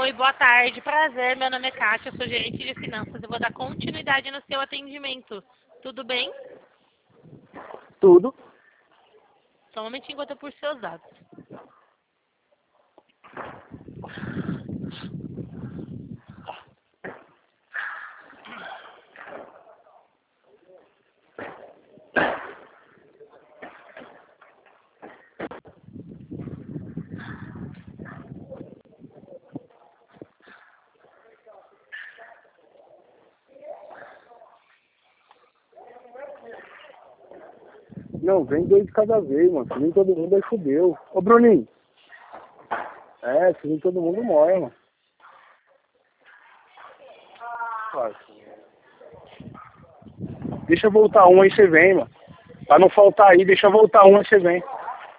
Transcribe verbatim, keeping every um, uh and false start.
Oi, boa tarde, prazer, meu nome é Kátia, eu sou gerente de finanças e vou dar continuidade no seu atendimento. Tudo bem? Tudo. Só um momentinho enquanto eu puxo seus dados. Não, vem dois de cada vez, mano. Se vem todo mundo, aí fudeu. Ô, Bruninho. É, se vem todo mundo, morre, mano. Deixa eu voltar um, aí você vem, mano. Pra não faltar aí, deixa eu voltar um, aí você vem.